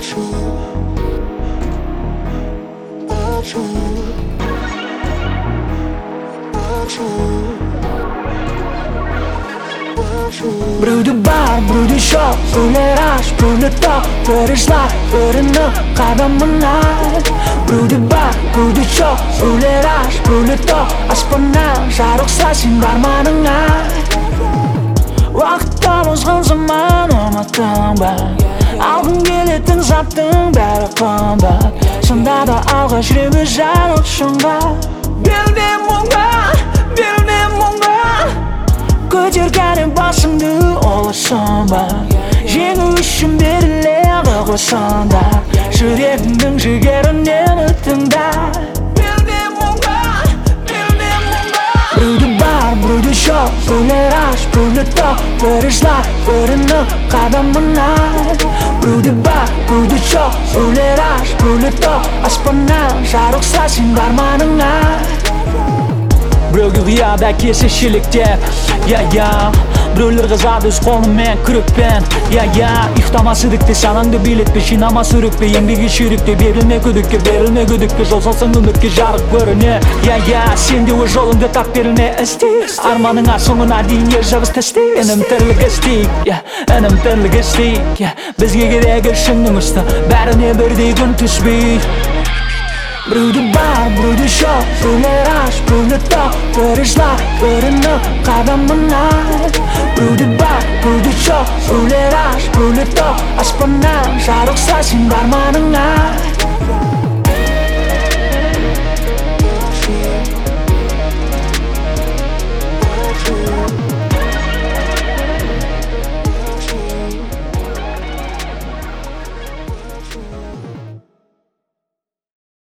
Біреуді бар, біреуді жоқ, біреулер аш, біреулер тоқ, біріншілер бірінің қадамына. Біреуді бар, біреуді жоқ, біреулер аш, біреулер тоқ, аспаннан жарықса сен арманыңа. Уақыттан озған заман ұмыттың ба, алғың келетін заттың бәрі қымбат, сонда да алға жүреміз жарық шыңға. Берілмей мұңға, берілмей мұңға, көтергенің басыңды олысың ба, жеңу үшін беріледі ғой сонда, жүрегіңнің жігеріне үмітіңді. Берілмей мұңға, берілмей мұңға, біреуді бар, біреуді жоқ, біреулер аш, біреулер тоқ, біріншілер бірінің қадамына. Біреуді бар, біреуді жоқ, біреулер аш, біреулер тоқ, аспаннан жарықса сен арманыңа. Біреуге қияда кесе шелектеп, біреулер қызады өз қолымен күрекпен, ұйықтама сідікте, санаңды билетпе, жинама сүрікпе, еңбегі шүрікте, берілме күдікке, жол салсаң үмітке жарық көріне. Сенде өз жолыңды тап, берілме істе, арманыңа соңына дейін ер жабыс тәсте. Інім тірлік істейік, бізге керек ішіңнің үсті, бәріне бірдей күн түспейді. Біреуді бар, біреуді жоқ, біреулер аш, біреулер тоқ, біріншілер бірінің қадамына. Біреуді бар, біреуді жоқ, біреулер аш, біреулер тоқ, аспаннан жарықса сен арманыңа.